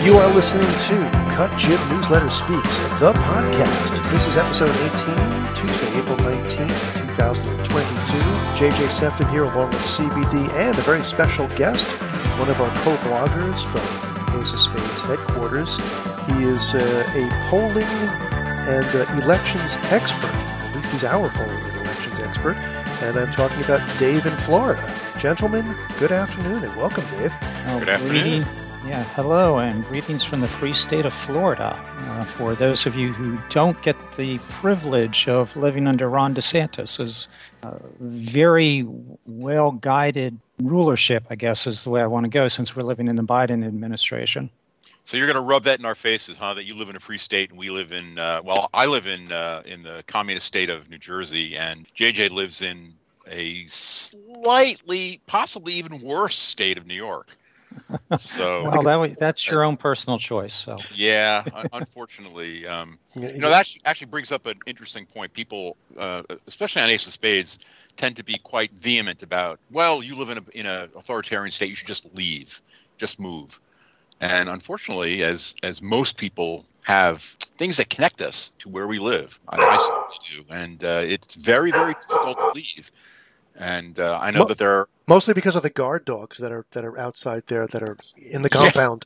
You are listening to Cut Jib Newsletter Speaks, the podcast. This is episode 18, Tuesday, April 19th, 2022. JJ Sefton here along with CBD and a very special guest, one of our co-bloggers from Ace of Spades headquarters. He is a polling and elections expert. At least he's our polling and elections expert. And I'm talking about Dave in Florida. Gentlemen, good afternoon and welcome, Dave. Good afternoon. Yeah, hello and greetings from the free state of Florida. For those of you who don't get the privilege of living under Ron DeSantis' very well-guided rulership, I guess is the way I want to go since we're living in the Biden administration. So you're going to rub that in our faces, huh? That you live in a free state and we live in, I live in the communist state of New Jersey, and JJ lives in a slightly, possibly even worse state of New York. So well, that's your own personal choice. So yeah, unfortunately, that actually brings up an interesting point. People, especially on Ace of Spades, tend to be quite vehement about, well, you live in an authoritarian state, you should just leave, just move. And unfortunately, as most people have things that connect us to where we live, I certainly do, and it's very, very difficult to leave. And I know that there are mostly because of the guard dogs that are outside there that are in the compound.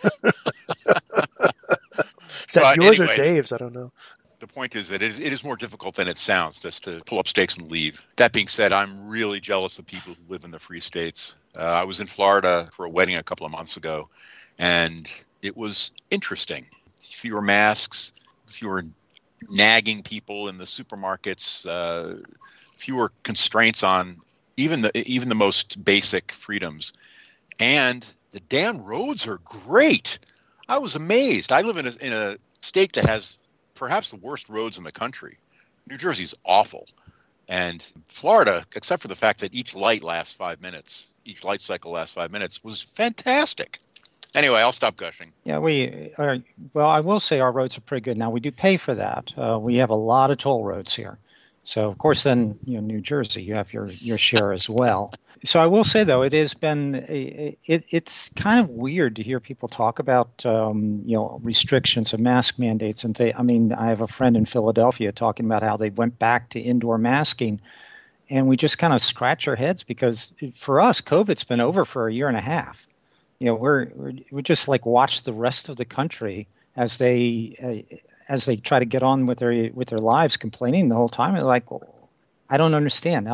Is that yours or Dave's? I don't know. The point is that it is more difficult than it sounds just to pull up stakes and leave. That being said, I'm really jealous of people who live in the free states. I was in Florida for a wedding a couple of months ago, and it was interesting. Fewer masks, fewer nagging people in the supermarkets, fewer constraints on even the most basic freedoms, and the damn roads are great. I was amazed. I live in a state that has perhaps the worst roads in the country. New Jersey's awful, and Florida, except for the fact that each light lasts 5 minutes, each light cycle lasts 5 minutes, was fantastic. Anyway, I'll stop gushing. Yeah, well, I will say our roads are pretty good now. We do pay for that. We have a lot of toll roads here. So, of course, then, New Jersey, you have your share as well. So I will say, though, it has been it's kind of weird to hear people talk about, restrictions and mask mandates. And I have a friend in Philadelphia talking about how they went back to indoor masking. And we just kind of scratch our heads because for us, COVID's been over for a year and a half. We're just like watch the rest of the country as they try to get on with their lives, complaining the whole time. They're like, well, I don't understand.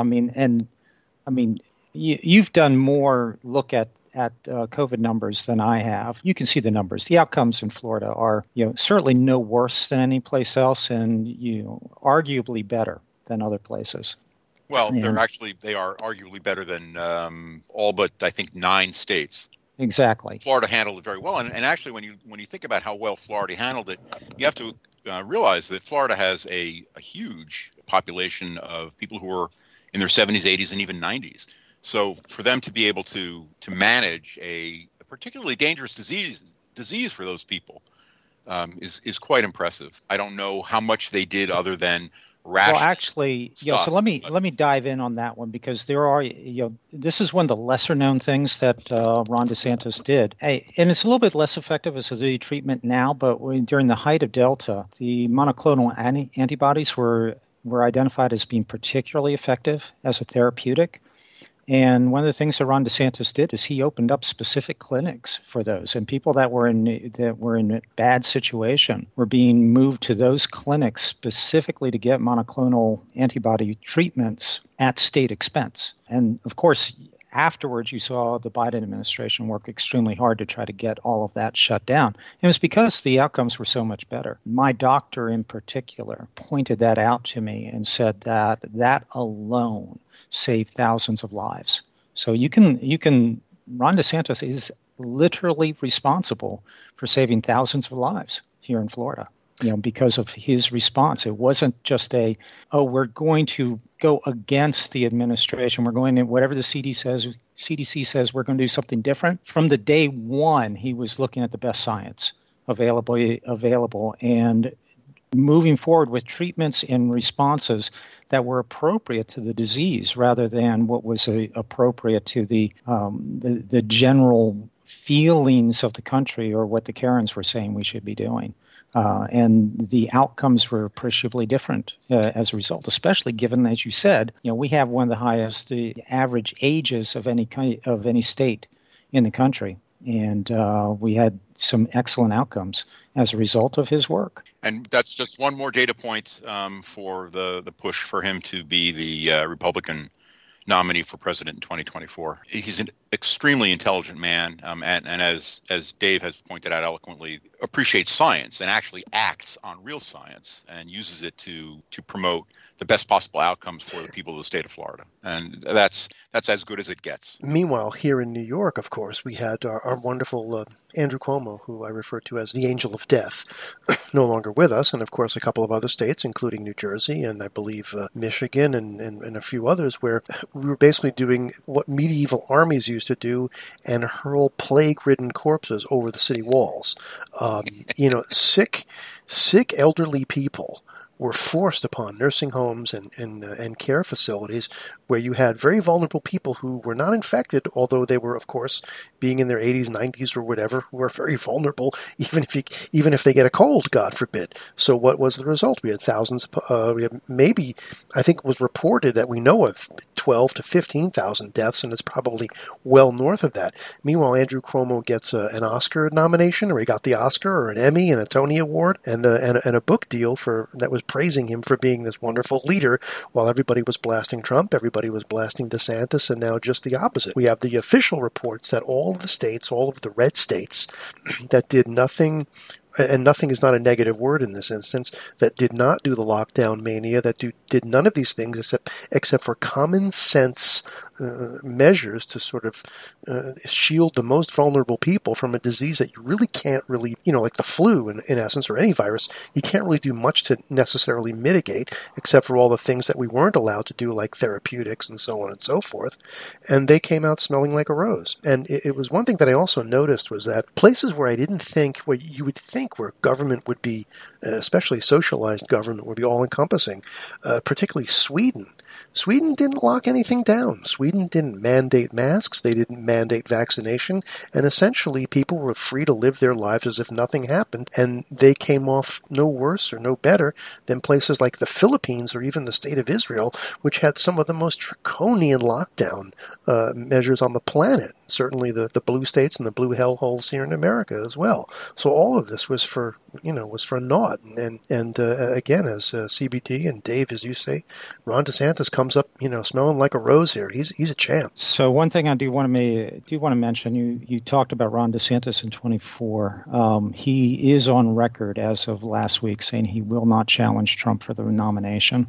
You've done more look at COVID numbers than I have. You can see the numbers. The outcomes in Florida are, certainly no worse than any place else, and arguably better than other places. Well, they are arguably better than all but I think 9 states. Exactly. Florida handled it very well, and actually, when you think about how well Florida handled it, you have to realize that Florida has a huge population of people who are in their 70s, 80s, and even 90s. So for them to be able to manage a particularly dangerous disease for those people is quite impressive. I don't know how much they did other than ration. Well, actually, so let me dive in on that one because there are, this is one of the lesser known things that Ron DeSantis did. And it's a little bit less effective as a treatment now, but during the height of Delta, the monoclonal antibodies were identified as being particularly effective as a therapeutic. And one of the things that Ron DeSantis did is he opened up specific clinics for those, and people that were in a bad situation were being moved to those clinics specifically to get monoclonal antibody treatments at state expense. And of course, afterwards, you saw the Biden administration work extremely hard to try to get all of that shut down. And it was because the outcomes were so much better. My doctor in particular pointed that out to me and said that alone saved thousands of lives. So you can Ron DeSantis is literally responsible for saving thousands of lives here in Florida, because of his response. It wasn't just we're going to go against the administration. We're going to, whatever the CDC says, we're going to do something different. From the day one, he was looking at the best science available and moving forward with treatments and responses that were appropriate to the disease rather than what was appropriate to the general feelings of the country or what the Karens were saying we should be doing. And the outcomes were appreciably different as a result, especially given, as you said, we have one of the highest average ages of any state in the country. And we had some excellent outcomes as a result of his work. And that's just one more data point for the push for him to be the Republican nominee for president in 2024. He's an extremely intelligent man, and as Dave has pointed out eloquently, appreciates science and actually acts on real science and uses it to promote the best possible outcomes for the people of the state of Florida. And that's as good as it gets. Meanwhile, here in New York, of course, we had our wonderful Andrew Cuomo, who I refer to as the Angel of Death, no longer with us, and of course a couple of other states, including New Jersey and I believe Michigan and a few others, where we were basically doing what medieval armies used to do and hurl plague-ridden corpses over the city walls. Sick elderly people were forced upon nursing homes and care facilities where you had very vulnerable people who were not infected, although they were, of course, being in their 80s, 90s, or whatever, who were very vulnerable, even if they get a cold, God forbid. So what was the result? We had thousands. We had maybe, I think it was reported that we know of 12 to 15,000 deaths, and it's probably well north of that. Meanwhile, Andrew Cuomo gets an Oscar nomination, or he got the Oscar, or an Emmy, and a Tony Award, and a book deal that was praising him for being this wonderful leader, while everybody was blasting Trump, everybody was blasting DeSantis, and now just the opposite. We have the official reports that all of the states, all of the red states that did nothing, and nothing is not a negative word in this instance, that did not do the lockdown mania, that did none of these things except for common sense measures to sort of shield the most vulnerable people from a disease that you really can't really, like the flu in essence, or any virus, you can't really do much to necessarily mitigate, except for all the things that we weren't allowed to do, like therapeutics and so on and so forth. And they came out smelling like a rose. And it was one thing that I also noticed was that places where where you would think where government would be, especially socialized government, would be all-encompassing, particularly Sweden. Sweden didn't lock anything down. Sweden didn't mandate masks. They didn't mandate vaccination. And essentially, people were free to live their lives as if nothing happened. And they came off no worse or no better than places like the Philippines or even the state of Israel, which had some of the most draconian lockdown measures on the planet. Certainly the blue states and the blue hellholes here in America as well. So all of this was for naught. And again, as CBD and Dave, as you say, Ron DeSantis comes up, smelling like a rose here. He's a champ. So one thing I do want to mention, you talked about Ron DeSantis in 24. He is on record as of last week saying he will not challenge Trump for the nomination.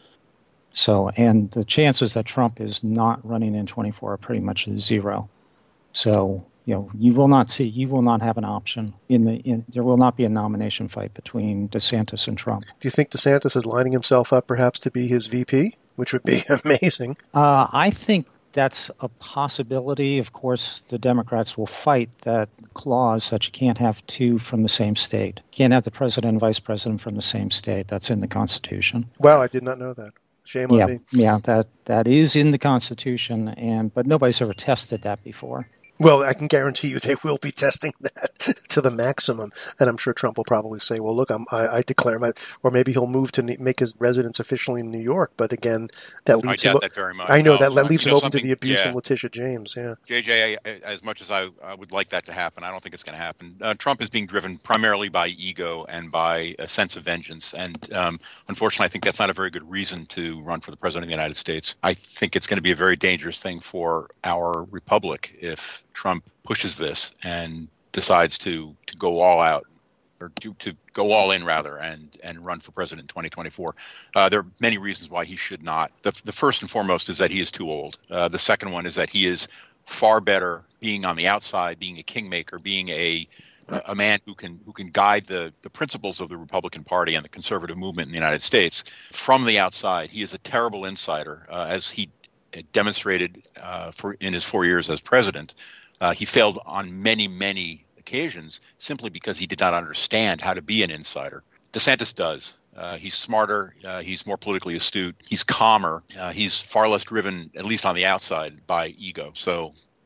So, and the chances that Trump is not running in 24 are pretty much zero. So, you will not have an option there will not be a nomination fight between DeSantis and Trump. Do you think DeSantis is lining himself up perhaps to be his VP, which would be amazing? I think that's a possibility. Of course, the Democrats will fight that clause that you can't have two from the same state. You can't have the president and vice president from the same state. That's in the Constitution. Wow, I did not know that. Shame on me. Yeah, that is in the Constitution, but nobody's ever tested that before. Well, I can guarantee you they will be testing that to the maximum. And I'm sure Trump will probably say, well, look, I declare or maybe he'll move to make his residence officially in New York. But again, that leaves I doubt that very much. I know that leaves him open to the abuse of Letitia James. Yeah. JJ, as much as I would like that to happen, I don't think it's going to happen. Trump is being driven primarily by ego and by a sense of vengeance. And unfortunately, I think that's not a very good reason to run for the president of the United States. I think it's going to be a very dangerous thing for our republic if Trump pushes this and decides to go all out, or to go all in rather, and run for president in 2024. There are many reasons why he should not. The first and foremost is that he is too old. The second one is that he is far better being on the outside, being a kingmaker, being a man who can guide the principles of the Republican Party and the conservative movement in the United States from the outside. He is a terrible insider, as he demonstrated in his 4 years as president. He failed on many, many occasions simply because he did not understand how to be an insider. DeSantis does. He's smarter. He's more politically astute. He's calmer. He's far less driven, at least on the outside, by ego. So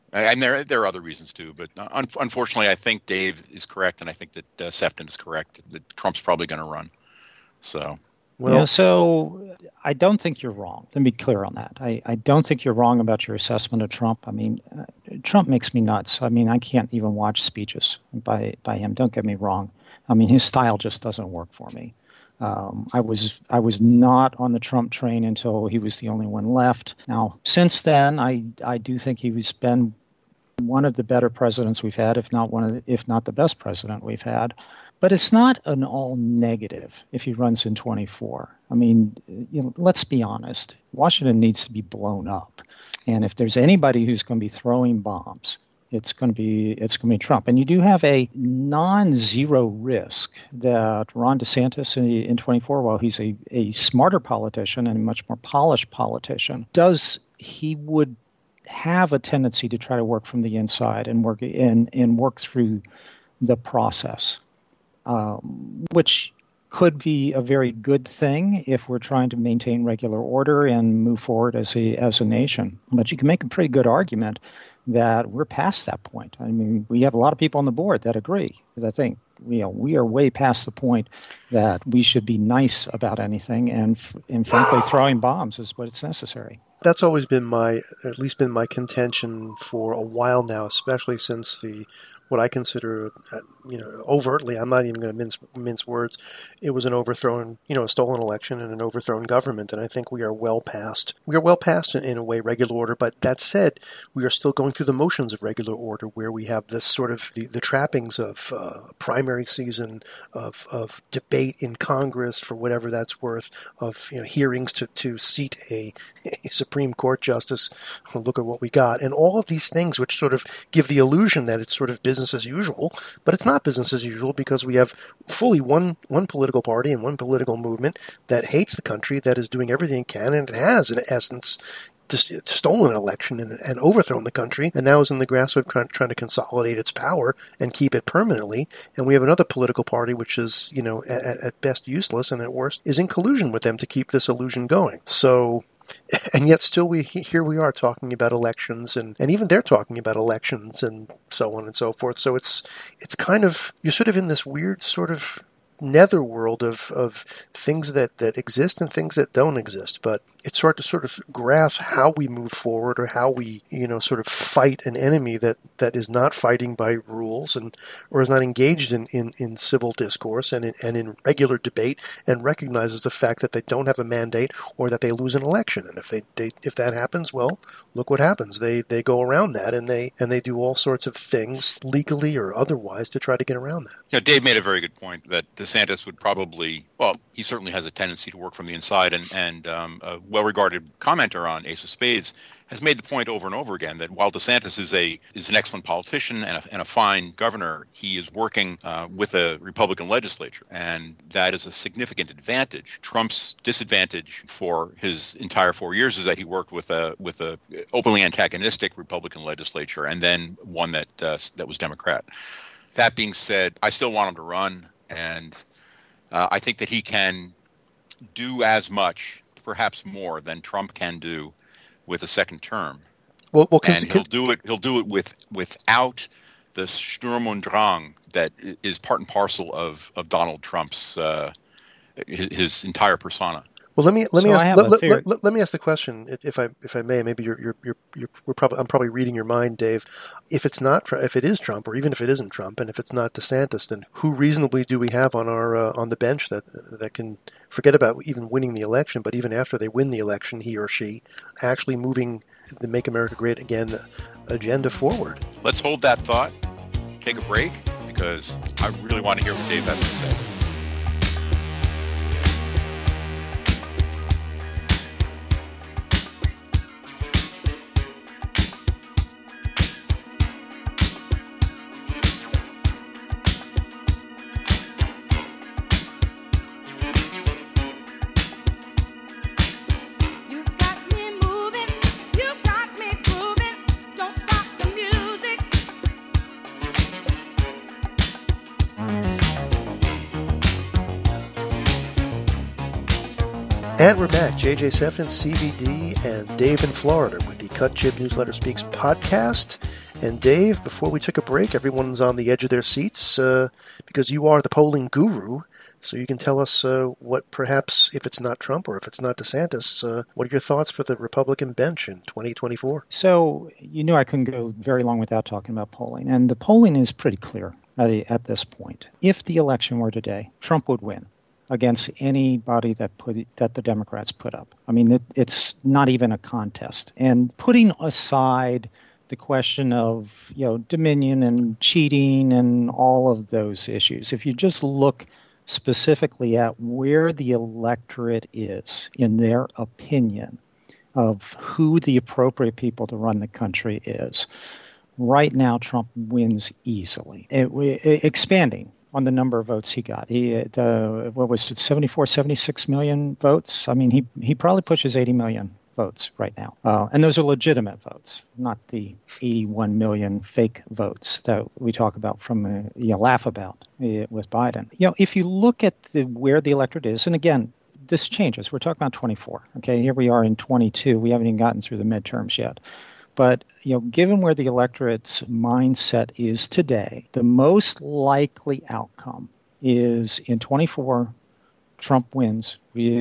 And there are other reasons too, but unfortunately, I think Dave is correct, and I think that Sefton is correct. That Trump's probably going to run. So. Well, yeah, so I don't think you're wrong. Let me be clear on that. I don't think you're wrong about your assessment of Trump. I mean, Trump makes me nuts. I mean, I can't even watch speeches by him. Don't get me wrong. I mean, his style just doesn't work for me. I was not on the Trump train until he was the only one left. Now, since then, I do think he's been one of the better presidents we've had, if not the best president we've had. But it's not an all negative if he runs in 24. I mean, let's be honest. Washington needs to be blown up. And if there's anybody who's going to be throwing bombs, it's going to be Trump. And you do have a non-zero risk that Ron DeSantis in 24, while he's a smarter politician and a much more polished politician, he would have a tendency to try to work from the inside and work through the process. Which could be a very good thing if we're trying to maintain regular order and move forward as a nation. But you can make a pretty good argument that we're past that point. I mean, we have a lot of people on the board that agree. Because I think we are way past the point that we should be nice about anything, and frankly, throwing bombs is what's necessary. That's always been at least been my contention for a while now, especially since what I consider, overtly, I'm not even going to mince words. It was an overthrown, a stolen election and an overthrown government, and I think we are well past in a way regular order. But that said, we are still going through the motions of regular order, where we have this sort of the trappings of primary season, of debate in Congress for whatever that's worth, of hearings to seat a Supreme Court justice. Look at what we got, and all of these things which sort of give the illusion that it's sort of business as usual, but it's not business as usual, because we have fully one political party and one political movement that hates the country, that is doing everything it can, and it has, in essence, stolen an election and overthrown the country, and now is in the grasp of trying to consolidate its power and keep it permanently. And we have another political party which is, at best useless, and at worst is in collusion with them to keep this illusion going. So. And yet still here we are talking about elections, and even they're talking about elections and so on and so forth. So it's kind of, you're sort of in this weird sort of netherworld of things that exist and things that don't exist. But it's hard to sort of grasp how we move forward, or how we, sort of fight an enemy that is not fighting by rules or is not engaged in civil discourse and in regular debate, and recognizes the fact that they don't have a mandate or that they lose an election. And if that happens, well, look what happens. They go around that, and they do all sorts of things legally or otherwise to try to get around that. Dave made a very good point that DeSantis would probably, well, he certainly has a tendency to work from the inside, and a well-regarded commenter on Ace of Spades has made the point over and over again that while DeSantis is an excellent politician and a fine governor, he is working with a Republican legislature, and that is a significant advantage. Trump's disadvantage for his entire 4 years is that he worked with a openly antagonistic Republican legislature, and then one that was Democrat. That being said, I still want him to run, and I think that he can do as much, perhaps more, than Trump can do with a second term. Well, and he'll do it without the Sturm und Drang that is part and parcel of Donald Trump's his entire persona. Well, let me ask the question, if I may. Maybe I'm probably reading your mind, Dave. If it is Trump, or even if it isn't Trump, and if it's not DeSantis, then who reasonably do we have on the bench that can, forget about even winning the election, but even after they win the election, he or she actually moving the Make America Great Again agenda forward? Let's hold that thought. Take a break, because I really want to hear what Dave has to say. And we're back. JJ Sefton, CBD, and Dave in Florida with the Cut Jib Newsletter Speaks podcast. And Dave, before we took a break, everyone's on the edge of their seats because you are the polling guru. So you can tell us what perhaps, if it's not Trump or if it's not DeSantis, what are your thoughts for the Republican bench in 2024? So you knew I couldn't go very long without talking about polling. And the polling is pretty clear at this point. If the election were today, Trump would win against anybody that the Democrats put up. I mean, it's not even a contest. And putting aside the question of, Dominion and cheating and all of those issues, if you just look specifically at where the electorate is in their opinion of who the appropriate people to run the country is, right now Trump wins easily. Expanding on the number of votes he got. What was it, 74, 76 million votes? I mean, he probably pushes 80 million votes right now. And those are legitimate votes, not the 81 million fake votes that we talk about laugh about with Biden. If you look at where the electorate is, and again, this changes. We're talking about 24. Okay, here we are in 22. We haven't even gotten through the midterms yet. But, given where the electorate's mindset is today, the most likely outcome is in 24, Trump wins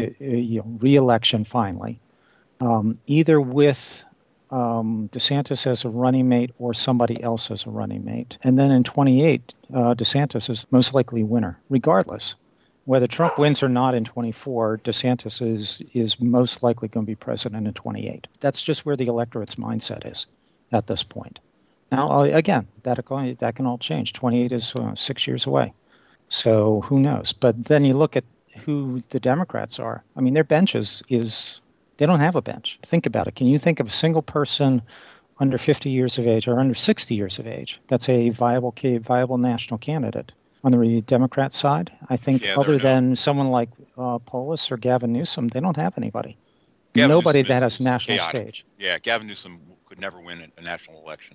re-election finally, either with DeSantis as a running mate or somebody else as a running mate. And then in 28, DeSantis is most likely winner, regardless. Whether Trump wins or not in 24, DeSantis is most likely going to be president in 28. That's just where the electorate's mindset is at this point. Now, again, that can all change. 28 is 6 years away. So who knows? But then you look at who the Democrats are. I mean, their bench they don't have a bench. Think about it. Can you think of a single person under 50 years of age or under 60 years of age that's a viable national candidate? On the Democrat side, I think other than someone like Polis or Gavin Newsom, they don't have anybody. Nobody that has national stage. Yeah, Gavin Newsom could never win a national election.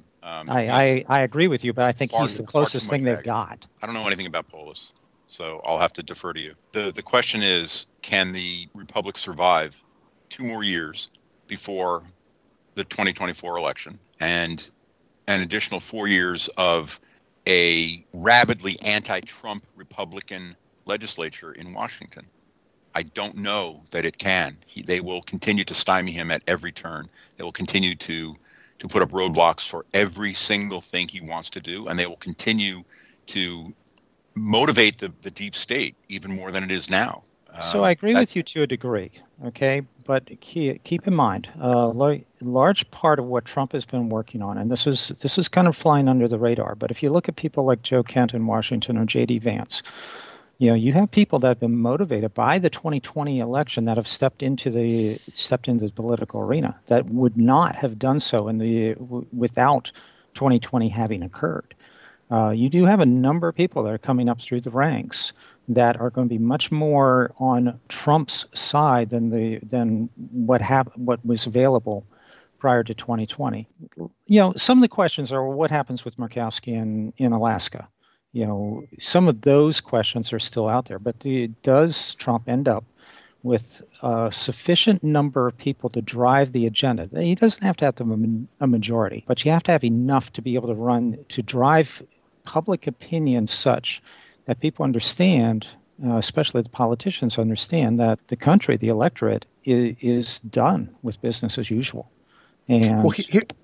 I agree with you, but I think he's the closest thing they've got. I don't know anything about Polis, so I'll have to defer to you. The question is, can the Republic survive 2 more years before the 2024 election and an additional 4 years of a rabidly anti-Trump Republican legislature in Washington? I don't know that it can. They will continue to stymie him at every turn. They will continue to put up roadblocks for every single thing he wants to do, and they will continue to motivate the deep state even more than it is now. So I agree with you to a degree, okay? But keep in mind, a large part of what Trump has been working on, and this is kind of flying under the radar, but if you look at people like Joe Kent in Washington or J.D. Vance, you have people that have been motivated by the 2020 election that have stepped into the political arena that would not have done so without 2020 having occurred. You do have a number of people that are coming up through the ranks that are going to be much more on Trump's side than what was available prior to 2020. Some of the questions are, what happens with Murkowski in Alaska? Some of those questions are still out there. But does Trump end up with a sufficient number of people to drive the agenda? He doesn't have to have a majority, but you have to have enough to be able to drive public opinion such that people understand, especially the politicians understand, that the country, the electorate, is done with business as usual. And well,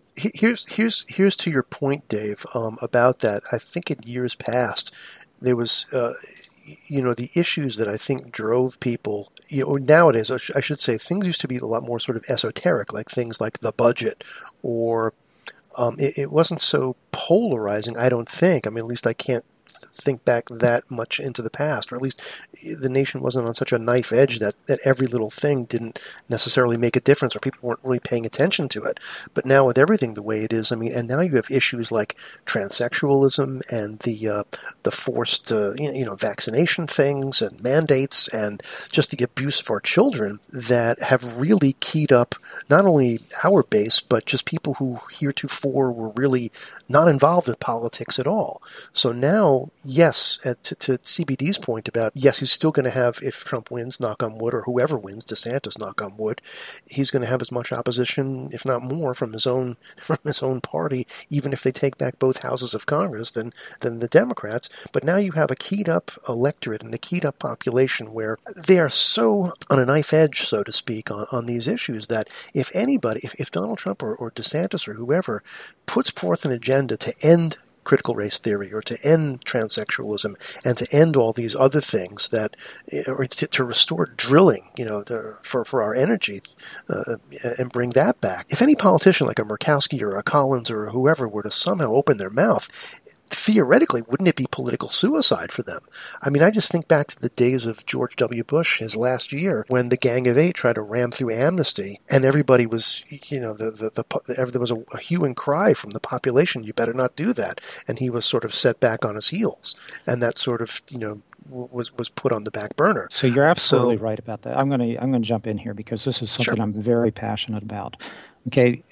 here's to your point, Dave, about that. I think in years past there was, the issues that I think drove people. Nowadays, I should say, things used to be a lot more sort of esoteric, like things like the budget, or it wasn't so polarizing. I don't think. I mean, at least I can't think back that much into the past, or at least the nation wasn't on such a knife edge that every little thing didn't necessarily make a difference, or people weren't really paying attention to it. But now with everything the way it is, I mean, and now you have issues like transsexualism and the forced vaccination things and mandates and just the abuse of our children that have really keyed up not only our base but just people who heretofore were really not involved with politics at all. So now while, yes, to CBD's point about, yes, he's still going to have, if Trump wins, knock on wood, or whoever wins, DeSantis, knock on wood, he's going to have as much opposition, if not more, from his own party, even if they take back both houses of Congress, than the Democrats. But now you have a keyed up electorate and a keyed up population where they are so on a knife edge, so to speak, on these issues that if anybody, if Donald Trump or DeSantis or whoever puts forth an agenda to end critical race theory or to end transsexualism and to end all these other things that, or to restore drilling, for our energy and bring that back. If any politician like a Murkowski or a Collins or whoever were to somehow open their mouth, theoretically, wouldn't it be political suicide for them? I mean, I just think back to the days of George W. Bush, his last year, when the Gang of Eight tried to ram through amnesty, and everybody was, there was a hue and cry from the population, you better not do that. And he was sort of set back on his heels. And that sort of, was put on the back burner. So you're absolutely right about that. I'm going to jump in here because this is something I'm very passionate about. Okay.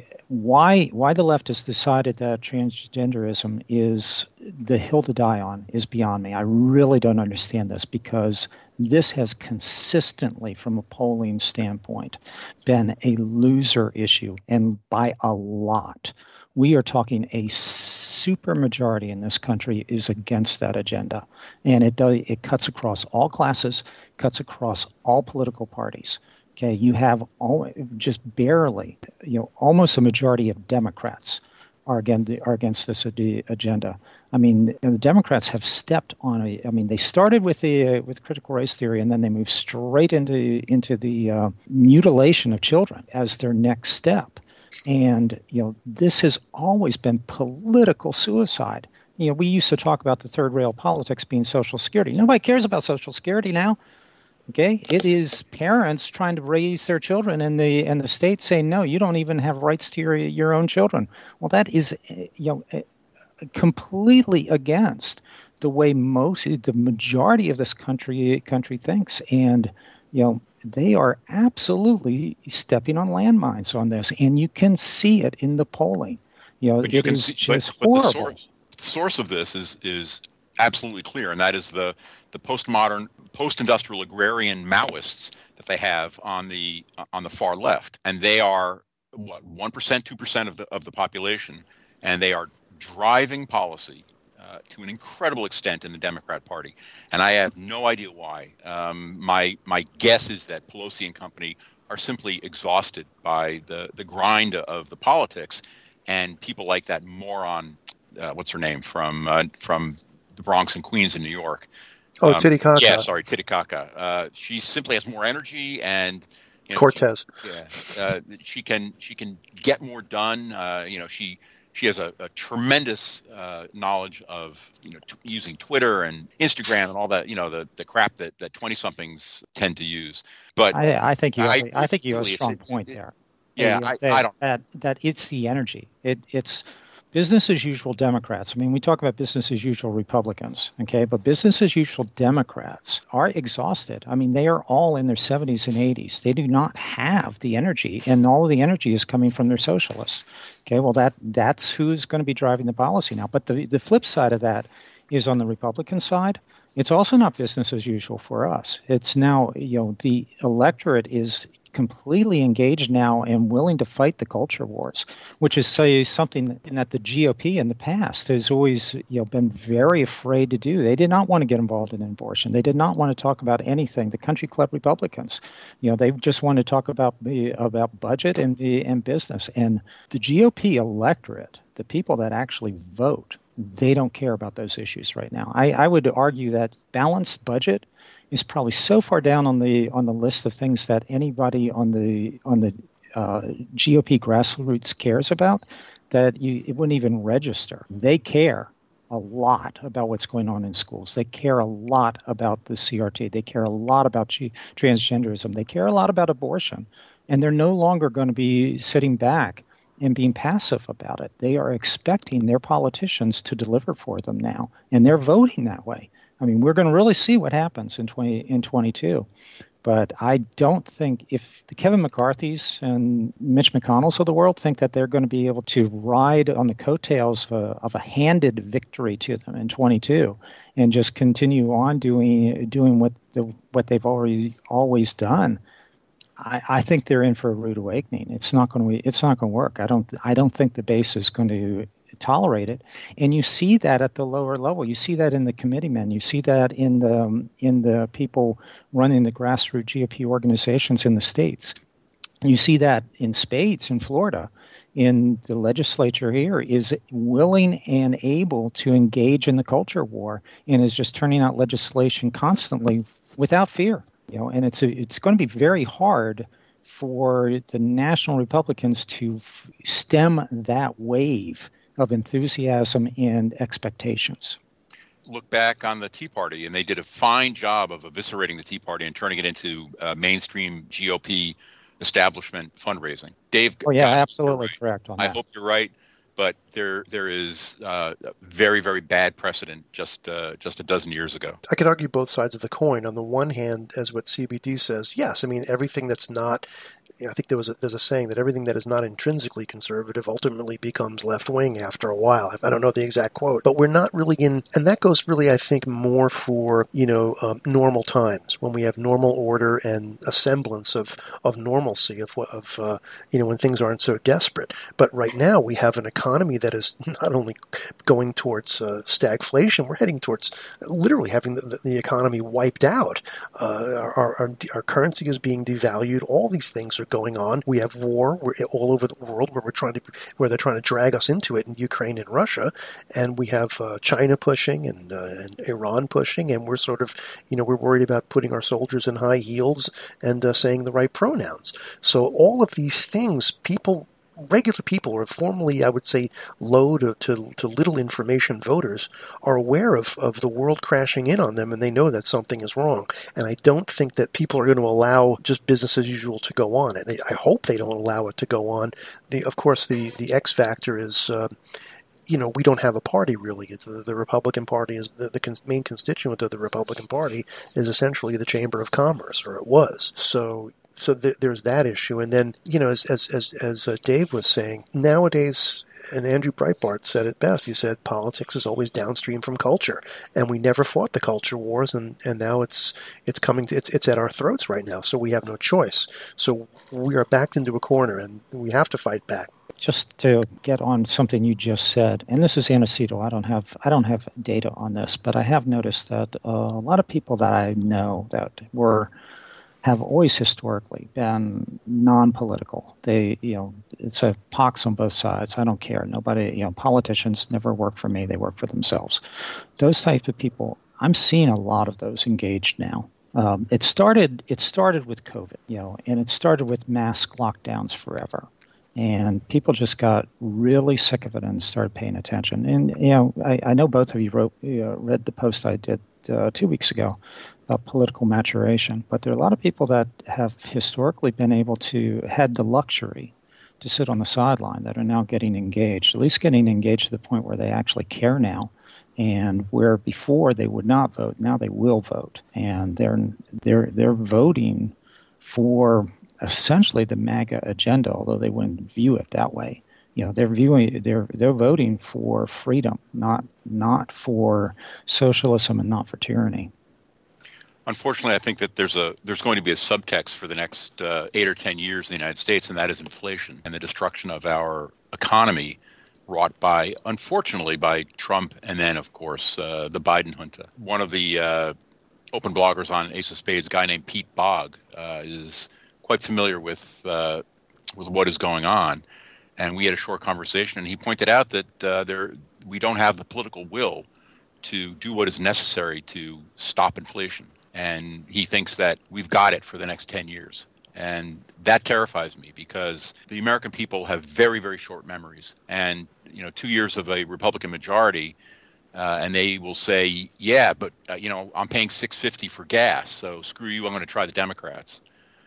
Why the left has decided that transgenderism is the hill to die on is beyond me. I really don't understand this because this has consistently, from a polling standpoint, been a loser issue, and by a lot. We are talking a super majority in this country is against that agenda, and it cuts across all classes, cuts across all political parties. Okay, you have just barely, almost a majority of Democrats are against this agenda. I mean, the Democrats have stepped on they started with critical race theory, and then they moved straight into the mutilation of children as their next step. And this has always been political suicide. We used to talk about the third rail politics being Social Security. Nobody cares about Social Security now. Okay, it is parents trying to raise their children, and the state saying no, you don't even have rights to your own children. Well, that is completely against the way the majority of this country thinks, and they are absolutely stepping on landmines on this, and you can see it in the polling. But you it can is see, just but horrible. The source of this is absolutely clear, and that is the postmodern, post-industrial agrarian Maoists that they have on the far left, and they are 1%, 2% of the population, and they are driving policy to an incredible extent in the Democrat Party, and I have no idea why. My guess is that Pelosi and company are simply exhausted by the grind of the politics, and people like that moron, what's her name from the Bronx and Queens in New York. Titicaca. Yeah, sorry, Titicaca. She simply has more energy, and Cortez. She can get more done. She has a tremendous knowledge of using Twitter and Instagram and all that the crap that 20-somethings tend to use. But I think you have a strong point there. Yeah, I don't. That it's the energy. It's business as usual Democrats. I mean, we talk about business as usual Republicans, okay? But business as usual Democrats are exhausted. I mean, they are all in their 70s and 80s. They do not have the energy, and all of the energy is coming from their socialists. Okay, well, that's who's going to be driving the policy now. But the flip side of that is on the Republican side. It's also not business as usual for us. It's now, the electorate is completely engaged now and willing to fight the culture wars, which is something that the GOP in the past has always been very afraid to do. They did not want to get involved in abortion. They did not want to talk about anything. The country club Republicans, they just want to talk about budget and business. And the GOP electorate, the people that actually vote, they don't care about those issues right now. I would argue that balanced budget is probably so far down on the list of things that anybody on the GOP grassroots cares about that it wouldn't even register. They care a lot about what's going on in schools. They care a lot about the CRT. They care a lot about transgenderism. They care a lot about abortion, and they're no longer going to be sitting back and being passive about it. They are expecting their politicians to deliver for them now, and they're voting that way. I mean, we're going to really see what happens in 2022. But I don't think if the Kevin McCarthy's and Mitch McConnell's of the world think that they're going to be able to ride on the coattails of a handed victory to them in 22 and just continue on doing what they've always done. I think they're in for a rude awakening. It's not going to work. I don't think the base is going to tolerate it. And you see that at the lower level. You see that in the committeemen. You see that in the people running the grassroots GOP organizations in the states. You see that in spades in Florida. In the legislature here is willing and able to engage in the culture war and is just turning out legislation constantly without fear. And it's going to be very hard for the national Republicans to stem that wave of enthusiasm and expectations. Look back on the Tea Party, and they did a fine job of eviscerating the Tea Party and turning it into mainstream GOP establishment fundraising. Dave, oh yeah, absolutely right. Correct on that. I hope you're right, but there is very, very bad precedent just a dozen years ago. I could argue both sides of the coin. On the one hand, as what CBD says, yes, I mean everything that's not. I think there's a saying that everything that is not intrinsically conservative ultimately becomes left-wing after a while. I don't know the exact quote, but we're not really in, and that goes really, I think, more for, normal times when we have normal order and a semblance of normalcy of when things aren't so desperate. But right now we have an economy that is not only going towards stagflation, we're heading towards literally having the economy wiped out. Our currency is being devalued. All these things are going on. We have war all over the world where they're trying to drag us into it in Ukraine and Russia, and we have China pushing and Iran pushing, and we're sort of we're worried about putting our soldiers in high heels and saying the right pronouns. So all of these things, regular people, or formerly, I would say, low to little information voters, are aware of the world crashing in on them, and they know that something is wrong. And I don't think that people are going to allow just business as usual to go on. And I hope they don't allow it to go on. Of course, the X factor is, we don't have a party really. The Republican Party is the main constituent of the Republican Party is essentially the Chamber of Commerce, or it was. So there's that issue. And then, as Dave was saying, nowadays, and Andrew Breitbart said it best, he said politics is always downstream from culture. And we never fought the culture wars, and now it's at our throats right now. So we have no choice. So we are backed into a corner, and we have to fight back. Just to get on something you just said, and this is antecedent. I don't have data on this, but I have noticed that a lot of people that I know that have always historically been non-political. They, it's a pox on both sides. I don't care. Nobody, politicians never work for me. They work for themselves. Those types of people, I'm seeing a lot of those engaged now. It started with COVID, and it started with mask lockdowns forever. And people just got really sick of it and started paying attention. And, I know both of you read the post I did 2 weeks ago about political maturation, but there are a lot of people that have historically been able to, had the luxury to sit on the sideline that are now getting engaged, at least getting engaged to the point where they actually care now. And where before they would not vote, now they will vote. And they're voting for essentially the MAGA agenda, although they wouldn't view it that way. They're voting for freedom, not for socialism and not for tyranny. Unfortunately, I think that there's going to be a subtext for the next 8 or 10 years in the United States, and that is inflation and the destruction of our economy, wrought unfortunately by Trump and then, of course, the Biden junta. One of the open bloggers on Ace of Spades, a guy named Pete Bogg, is quite familiar with what is going on, and we had a short conversation, and he pointed out that we don't have the political will to do what is necessary to stop inflation. And he thinks that we've got it for the next 10 years. And that terrifies me because the American people have very, very short memories. And, 2 years of a Republican majority, and they will say, yeah, but, I'm paying $6.50 for gas. So screw you, I'm going to try the Democrats.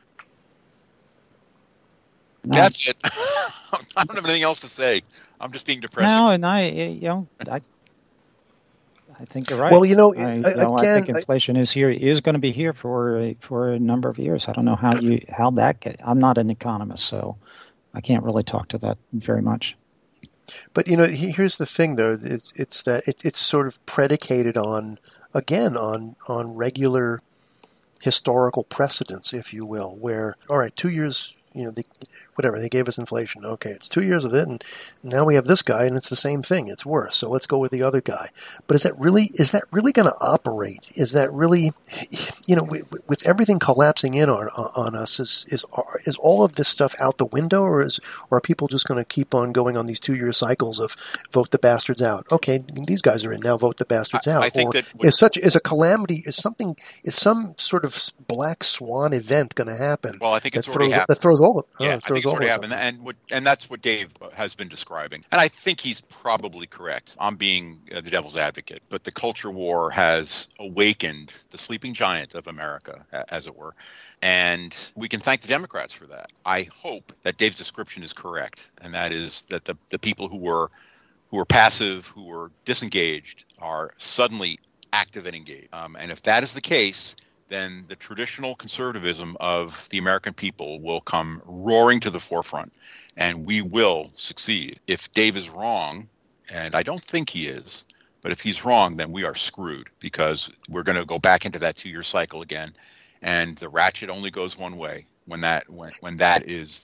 No. That's it. I don't have anything else to say. I'm just being depressing. No, and I I think you're right. Well, I think inflation is going to be here for a number of years. I don't know how that get. I'm not an economist, so I can't really talk to that very much. But here's the thing, though. It's that it's sort of predicated on regular historical precedents, if you will, where, all right, 2 years, they gave us inflation. Okay, it's 2 years of it, and now we have this guy, and it's the same thing. It's worse. So let's go with the other guy. But is that really going to operate? Is that really, with everything collapsing in on us, is all of this stuff out the window, or are people just going to keep on going on these 2-year cycles of vote the bastards out? Okay, these guys are in now. Vote the bastards out. I think is a calamity? Is some sort of black swan event going to happen? Well, I think it's already happened. That throws all. Yeah, I think it's already happened, and that's what Dave has been describing. And I think he's probably correct. I'm being the devil's advocate, but the culture war has awakened the sleeping giant of America, as it were. And we can thank the Democrats for that. I hope that Dave's description is correct, and that is that the people who were passive, who were disengaged, are suddenly active and engaged. And if that is the case, then the traditional conservatism of the American people will come roaring to the forefront, and we will succeed. If Dave is wrong, and I don't think he is, but if he's wrong, then we are screwed, because we're going to go back into that 2-year cycle again, and the ratchet only goes one way when that is.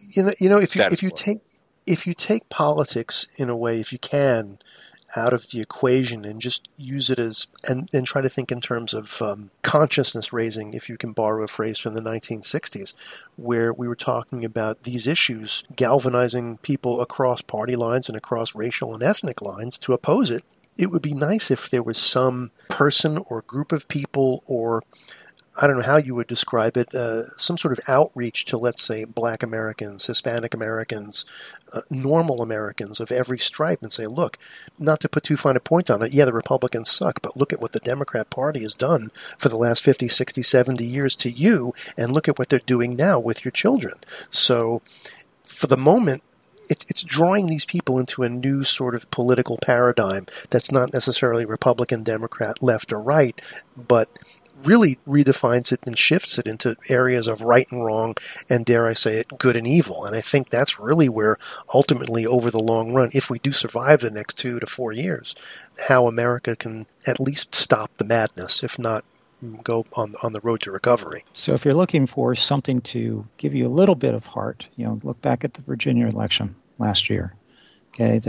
If you take politics in a way, if you can, out of the equation and just use it as and try to think in terms of consciousness raising, if you can borrow a phrase from the 1960s, where we were talking about these issues galvanizing people across party lines and across racial and ethnic lines to oppose it. It would be nice if there was some person or group of people, or I don't know how you would describe it, some sort of outreach to, let's say, Black Americans, Hispanic Americans, normal Americans of every stripe, and say, look, not to put too fine a point on it, yeah, the Republicans suck, but look at what the Democrat Party has done for the last 50, 60, 70 years to you, and look at what they're doing now with your children. So for the moment, it's drawing these people into a new sort of political paradigm that's not necessarily Republican, Democrat, left or right, but really redefines it and shifts it into areas of right and wrong, and dare I say it, good and evil. And I think that's really where ultimately, over the long run, if we do survive the next 2 to 4 years, how America can at least stop the madness, if not go on the road to recovery. So if you're looking for something to give you a little bit of heart, look back at the Virginia election last year. Okay,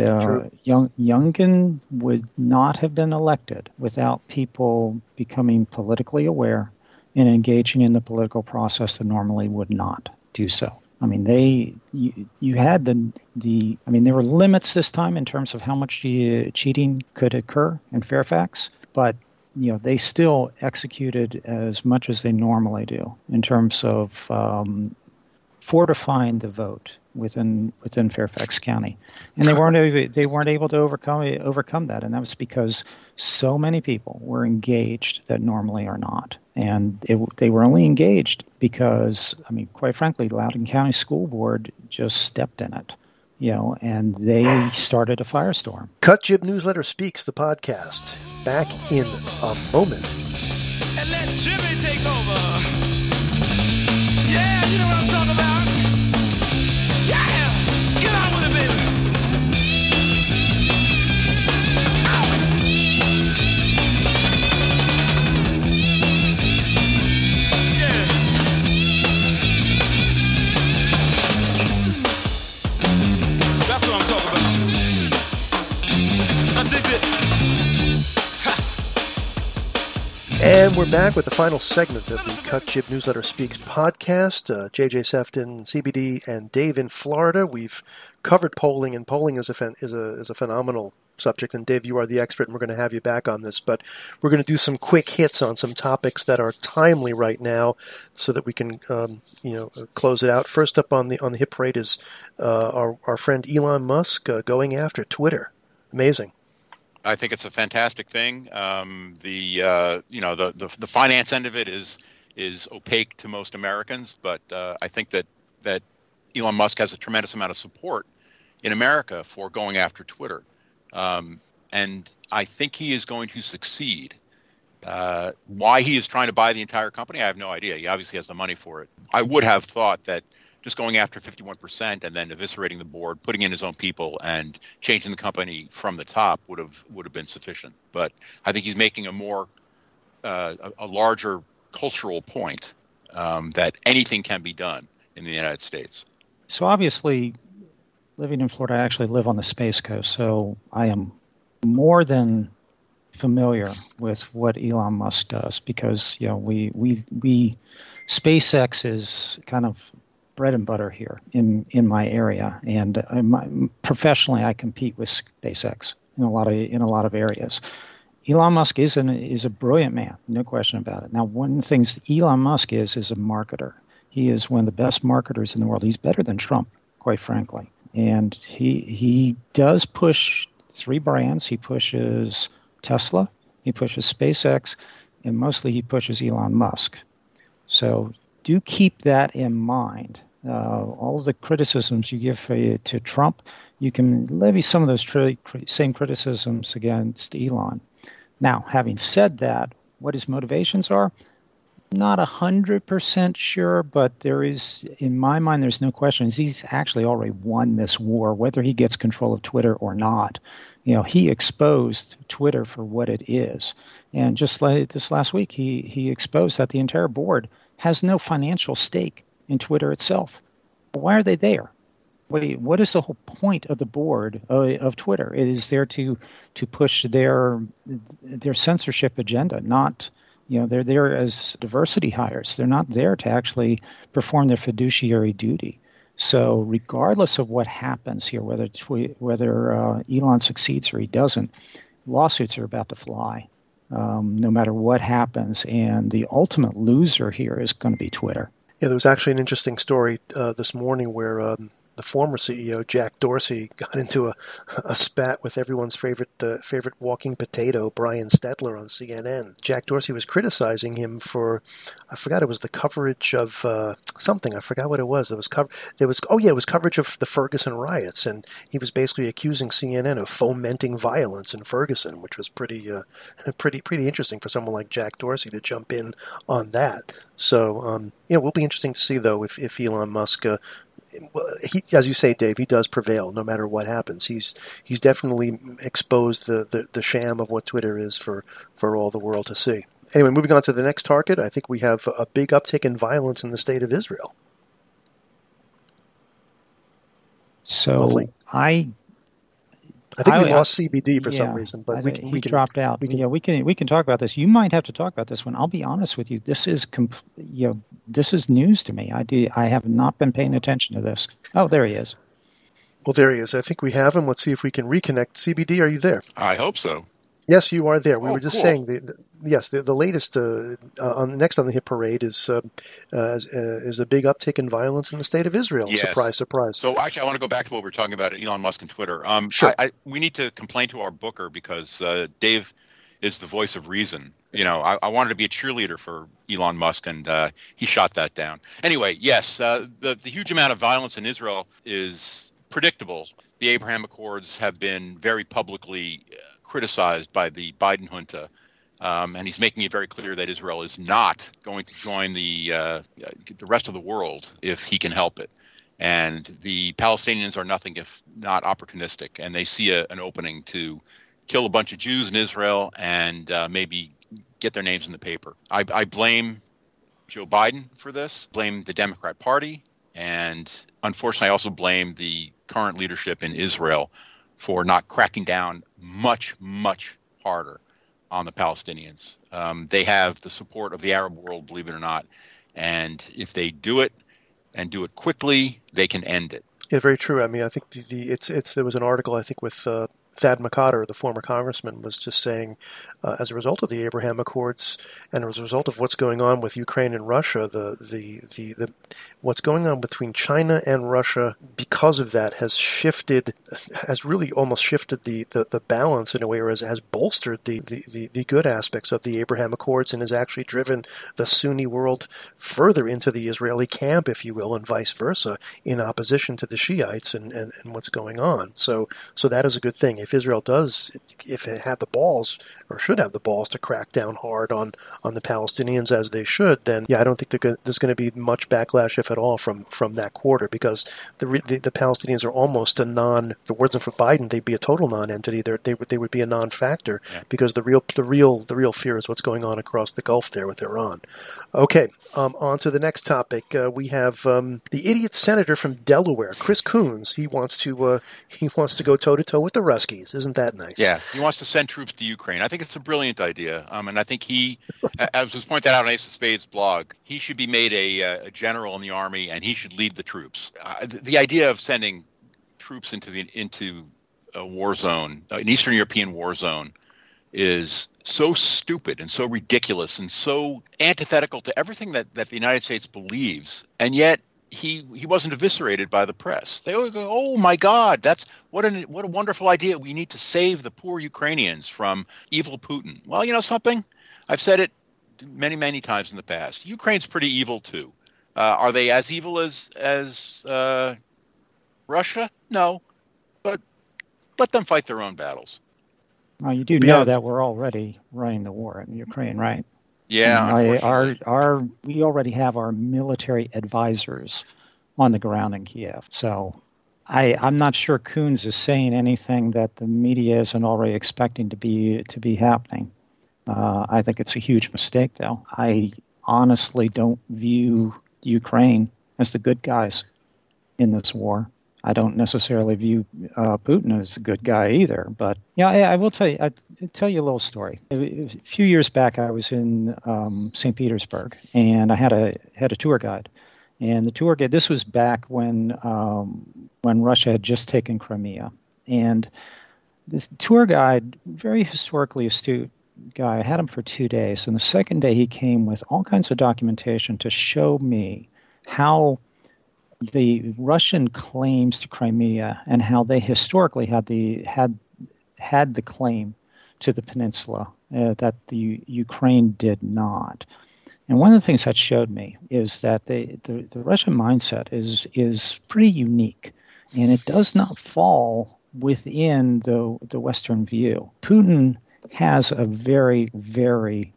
Youngkin would not have been elected without people becoming politically aware and engaging in the political process that normally would not do so. I mean, you had there were limits this time in terms of how much cheating could occur in Fairfax, but they still executed as much as they normally do in terms of fortifying the vote within Fairfax County, and they weren't able to overcome that, and that was because so many people were engaged that normally are not, and they were only engaged because, quite frankly, Loudoun County School Board just stepped in it, and they started a firestorm. Cut Jib Newsletter Speaks, the podcast, back in a moment. And let Jimmy take over. Yeah, you know what I'm talking about. Yeah, get on with it, baby. Yeah. That's what I'm talking about. I dig this. And we're back with the final segment of the Cut Jib Newsletter Speaks podcast. JJ Sefton, CBD, and Dave in Florida. We've covered polling, and polling is a phenomenal subject. And Dave, you are the expert, and we're going to have you back on this. But we're going to do some quick hits on some topics that are timely right now, so that we can close it out. First up on the hit parade is our friend Elon Musk going after Twitter. Amazing. I think it's a fantastic thing. The finance end of it is opaque to most Americans, but I think that Elon Musk has a tremendous amount of support in America for going after Twitter. and I think he is going to succeed. Why he is trying to buy the entire company, I have no idea. He obviously has the money for it. I would have thought that just going after 51% and then eviscerating the board, putting in his own people, and changing the company from the top would have been sufficient. But I think he's making a larger cultural point that anything can be done in the United States. So obviously, living in Florida, I actually live on the Space Coast, so I am more than familiar with what Elon Musk does, because we SpaceX is kind of bread and butter here in my area, and professionally I compete with SpaceX in a lot of areas. Elon Musk is a brilliant man, no question about it. Now, one of the things Elon Musk is a marketer. He is one of the best marketers in the world. He's better than Trump, quite frankly. And he does push three brands. He pushes Tesla, he pushes SpaceX, and mostly he pushes Elon Musk. So do keep that in mind. All of the criticisms you give to Trump, you can levy some of those same criticisms against Elon. Now, having said that, what his motivations are, not 100% sure, but there is, in my mind, there's no question. He's actually already won this war, whether he gets control of Twitter or not. He exposed Twitter for what it is. And just like this last week, he exposed that the entire board has no financial stake in Twitter itself. Why are they there? What is the whole point of the board of Twitter? It is there to push their censorship agenda, not, they're there as diversity hires. They're not there to actually perform their fiduciary duty. So regardless of what happens here, whether Elon succeeds or he doesn't, lawsuits are about to fly, no matter what happens. And the ultimate loser here is going to be Twitter. Yeah, there was actually an interesting story this morning where the former CEO, Jack Dorsey, got into a spat with everyone's favorite walking potato, Brian Stetler, on CNN. Jack Dorsey was criticizing him for, I forgot, it was the coverage of something. I forgot what it was. It was coverage of the Ferguson riots, and he was basically accusing CNN of fomenting violence in Ferguson, which was pretty interesting for someone like Jack Dorsey to jump in on that. So, it will be interesting to see, though, if Elon Musk. As you say, Dave, he does prevail no matter what happens. He's definitely exposed the sham of what Twitter is for all the world to see. Anyway, moving on to the next target, I think we have a big uptick in violence in the state of Israel. So Lovely. I think we lost CBD for some reason, but we can dropped out. We can talk about this. You might have to talk about this one. I'll be honest with you. This is this is news to me. I have not been paying attention to this. Oh, there he is. Well, there he is. I think we have him. Let's see if we can reconnect. CBD, are you there? I hope so. Yes, you are there. We were just cool. saying, the latest next on the hit parade is a big uptick in violence in the state of Israel. Yes. Surprise, surprise. So actually, I want to go back to what we were talking about, Elon Musk and Twitter. Sure. We need to complain to our booker because Dave is the voice of reason. I wanted to be a cheerleader for Elon Musk, and he shot that down. Anyway, yes, the huge amount of violence in Israel is predictable. The Abraham Accords have been very publicly criticized by the Biden junta, and he's making it very clear that Israel is not going to join the rest of the world if he can help it. And the Palestinians are nothing if not opportunistic, and they see an opening to kill a bunch of Jews in Israel and maybe get their names in the paper. I blame Joe Biden for this, blame the Democrat Party, and unfortunately I also blame the current leadership in Israel for not cracking down much, much harder on the Palestinians. They have the support of the Arab world, believe it or not, and if they do it and do it quickly, they can end it. Yeah, very true. I mean, I think there was an article, I think, with Thad McCotter, the former congressman, was just saying, as a result of the Abraham Accords and as a result of what's going on with Ukraine and Russia, the what's going on between China and Russia, because of that, has really almost shifted the balance in a way, or has bolstered the good aspects of the Abraham Accords, and has actually driven the Sunni world further into the Israeli camp, if you will, and vice versa, in opposition to the Shiites and what's going on. So that is a good thing. if Israel does, if it had the balls, or should have the balls to crack down hard on the Palestinians as they should, then I don't think there's going to be much backlash, if at all, from that quarter, because the Palestinians are almost a non. If it wasn't for Biden, they'd be a total non-entity. They would be a non-factor, because the real fear is what's going on across the Gulf there with Iran. Okay, on to the next topic. We have the idiot senator from Delaware, Chris Coons. He wants to go toe-to-toe with the Ruskies. Isn't that nice? Yeah, he wants to send troops to Ukraine. I think it's a brilliant idea. And I think he, as was pointed out on Ace of Spades' blog, he should be made a general in the army, and he should lead the troops. The idea of sending troops into a war zone, an Eastern European war zone, is so stupid and so ridiculous and so antithetical to everything that the United States believes, and yet he wasn't eviscerated by the press. They always go, "Oh my God, that's what a wonderful idea. We need to save the poor Ukrainians from evil Putin." Well, you know something? I've said it many, many times in the past. Ukraine's pretty evil too. Are they as evil as Russia? No, but let them fight their own battles. Well, you do know that we're already running the war in Ukraine, right? Yeah, we already have our military advisors on the ground in Kiev. So I'm not sure Coons is saying anything that the media isn't already expecting to be happening. I think it's a huge mistake, though. I honestly don't view Ukraine as the good guys in this war. I don't necessarily view Putin as a good guy either. But I will tell you. I'll tell you a little story. A few years back, I was in St. Petersburg, and I had a tour guide. And the tour guide. This was back when Russia had just taken Crimea, and this tour guide, very historically astute guy. I had him for 2 days, and the second day he came with all kinds of documentation to show me how the Russian claims to Crimea and how they historically had the claim to the peninsula that the Ukraine did not. And one of the things that showed me is that the Russian mindset is pretty unique, and it does not fall within the Western view. Putin has a very, very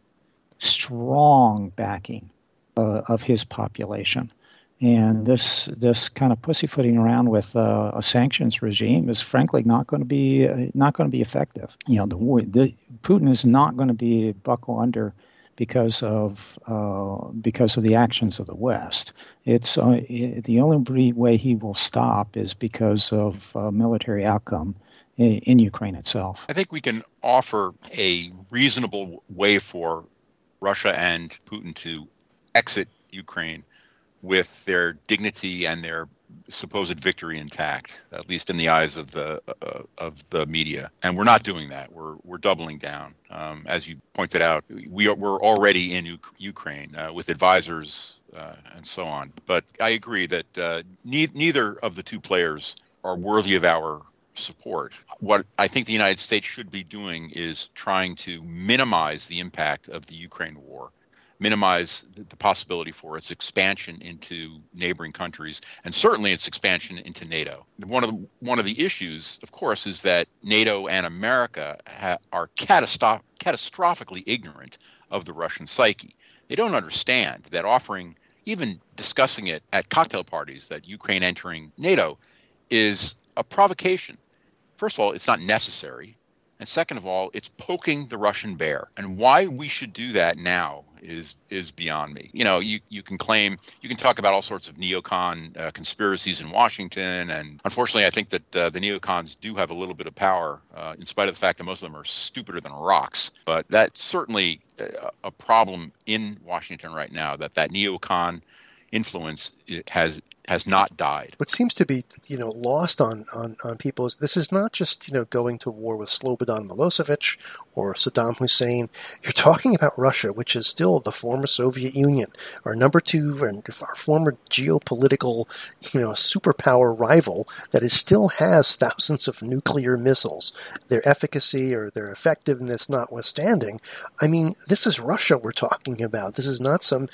strong backing of his population. And this kind of pussyfooting around with a sanctions regime is frankly not going to be effective. Putin is not going to be buckle under because of the actions of the West. It's the only way he will stop is because of military outcome in Ukraine itself. I think we can offer a reasonable way for Russia and Putin to exit Ukraine with their dignity and their supposed victory intact, at least in the eyes of the media. And we're not doing that. We're doubling down. As you pointed out, we're already in Ukraine with advisors and so on. But I agree that neither of the two players are worthy of our support. What I think the United States should be doing is trying to minimize the impact of the Ukraine war, minimize the possibility for its expansion into neighboring countries, and certainly its expansion into NATO. One of the issues, of course, is that NATO and America are catastrophically ignorant of the Russian psyche. They don't understand that even discussing it at cocktail parties, that Ukraine entering NATO is a provocation. First of all, it's not necessary. And second of all, it's poking the Russian bear. And why we should do that now is beyond me. You can talk about all sorts of neocon conspiracies in Washington. And unfortunately, I think that the neocons do have a little bit of power, in spite of the fact that most of them are stupider than rocks. But that's certainly a problem in Washington right now, that neocon influence has not died. What seems to be, lost on people is this is not just, going to war with Slobodan Milosevic or Saddam Hussein. You're talking about Russia, which is still the former Soviet Union, our number two and our former geopolitical, superpower rival that still has thousands of nuclear missiles. Their efficacy or their effectiveness notwithstanding, this is Russia we're talking about. This is not some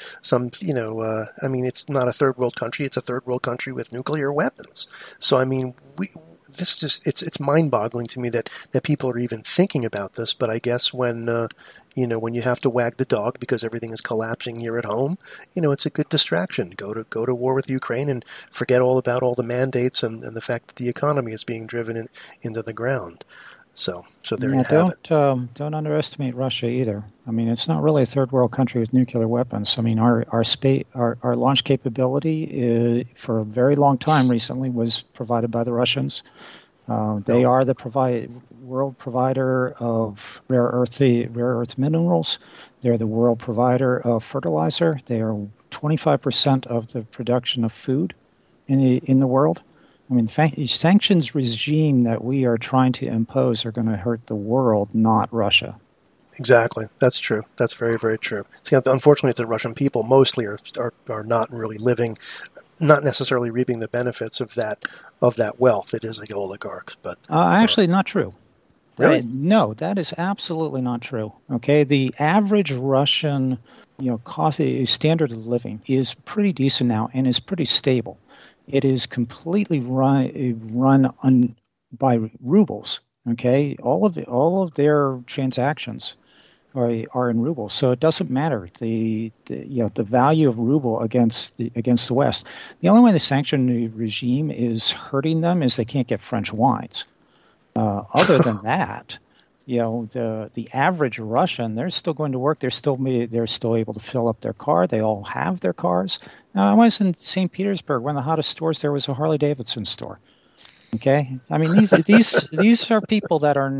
it's not a third world country. It's a third world country with nuclear weapons. So, this just it's mind-boggling to me that people are even thinking about this. But I guess when when you have to wag the dog because everything is collapsing here at home, it's a good distraction. Go to war with Ukraine and forget all about all the mandates and the fact that the economy is being driven into the ground. So there you have it. Don't underestimate Russia either. I mean, it's not really a third world country with nuclear weapons. I mean, our launch capability for a very long time recently was provided by the Russians. They are the world provider of rare earth minerals. They're the world provider of fertilizer. They are 25% of the production of food in the world. I mean, the sanctions regime that we are trying to impose are going to hurt the world, not Russia. Exactly. That's true. That's very, very true. See, unfortunately, the Russian people mostly are not really living, not necessarily reaping the benefits of that wealth. It is like oligarchs, but actually not true. Really? No, that is absolutely not true. Okay, the average Russian, standard of living is pretty decent now and is pretty stable. It is completely run by rubles. Okay, all of their transactions are in rubles, so it doesn't matter the value of ruble against the West. The only way the sanction regime is hurting them is they can't get French wines. Other than that, the average Russian, they're still going to work. They're still able to fill up their car. They all have their cars. Now, I was in St. Petersburg. One of the hottest stores there was a Harley Davidson store. Okay, I mean these are people that are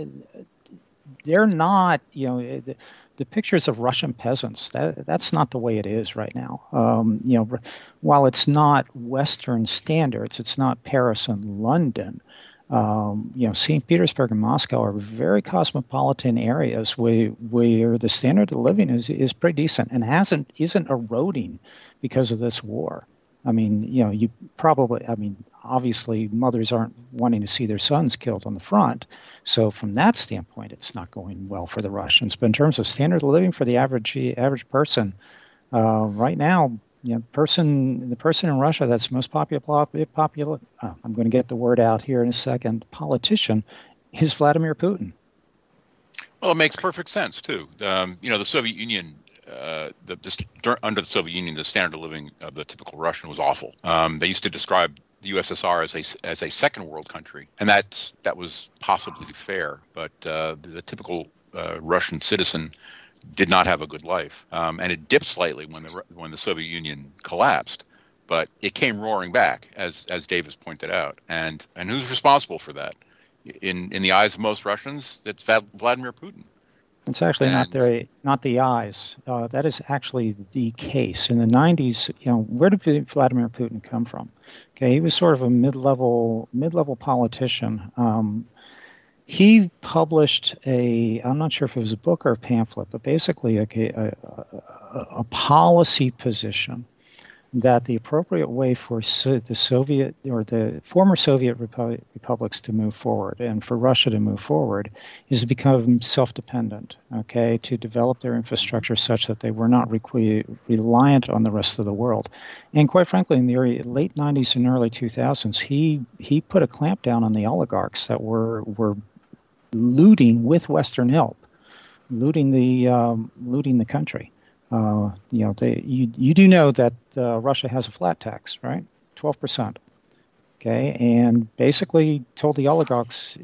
they're not the pictures of Russian peasants. That's not the way it is right now. While it's not Western standards, it's not Paris and London. St. Petersburg and Moscow are very cosmopolitan areas where the standard of living is pretty decent and isn't eroding because of this war. I mean, obviously mothers aren't wanting to see their sons killed on the front. So from that standpoint, it's not going well for the Russians. But in terms of standard of living for the average person, right now, the person in Russia that's most popular, I'm going to get the word out here in a second, politician, is Vladimir Putin. Well, it makes perfect sense, too. The Soviet Union, under the Soviet Union, the standard of living of the typical Russian was awful. They used to describe the USSR as a second world country, and that was possibly fair. But the typical Russian citizen did not have a good life, and it dipped slightly when the Soviet Union collapsed, but it came roaring back, as Davis pointed out. And who's responsible for that? In the eyes of most Russians, it's Vladimir Putin. It's actually not the eyes. That is actually the case. In the 90s, where did Vladimir Putin come from? Okay, he was sort of a mid-level politician. He published I'm not sure if it was a book or a pamphlet, but basically a policy position that the appropriate way for the Soviet or the former Soviet republics to move forward and for Russia to move forward is to become self-dependent, okay, to develop their infrastructure such that they were not reliant on the rest of the world. And quite frankly, in the late 90s and early 2000s, he put a clamp down on the oligarchs that were looting with Western help, looting the country. You do know that Russia has a flat tax, right? 12%. Okay, and basically told the oligarchs,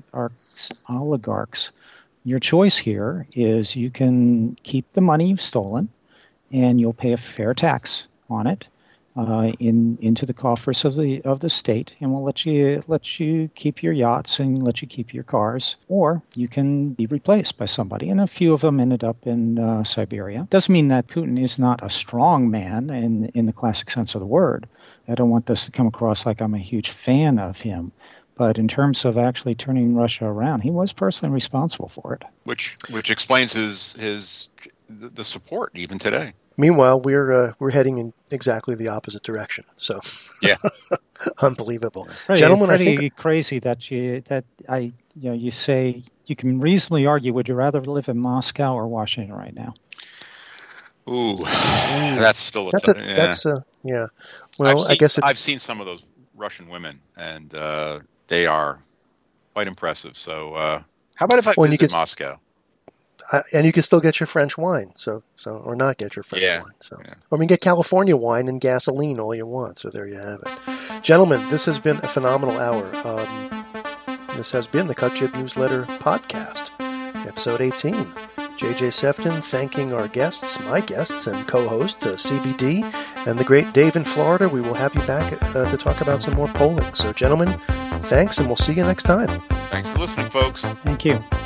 your choice here is you can keep the money you've stolen, and you'll pay a fair tax on it into the coffers of the state, and we'll let you keep your yachts and let you keep your cars, or you can be replaced by somebody. And a few of them ended up in Siberia. Doesn't mean that Putin is not a strong man in the classic sense of the word. I don't want this to come across like I'm a huge fan of him. But in terms of actually turning Russia around, he was personally responsible for it. Which explains the support even today. Meanwhile, we're heading in exactly the opposite direction. So, yeah, unbelievable, gentlemen. I think crazy that you say you can reasonably argue. Would you rather live in Moscow or Washington right now? Ooh, that's still yeah. Well, I guess I've seen some of those Russian women, and They are quite impressive. So how about if I visit Moscow? And you can still get your French wine, or not get your French wine. Or you can get California wine and gasoline all you want. So there you have it. Gentlemen, this has been a phenomenal hour. This has been the Cut Jib Newsletter Podcast, episode 18. JJ Sefton thanking our guests, my guests and co-host, CBD, and the great Dave in Florida. We will have you back to talk about some more polling. So, gentlemen, thanks, and we'll see you next time. Thanks for listening, folks. Thank you.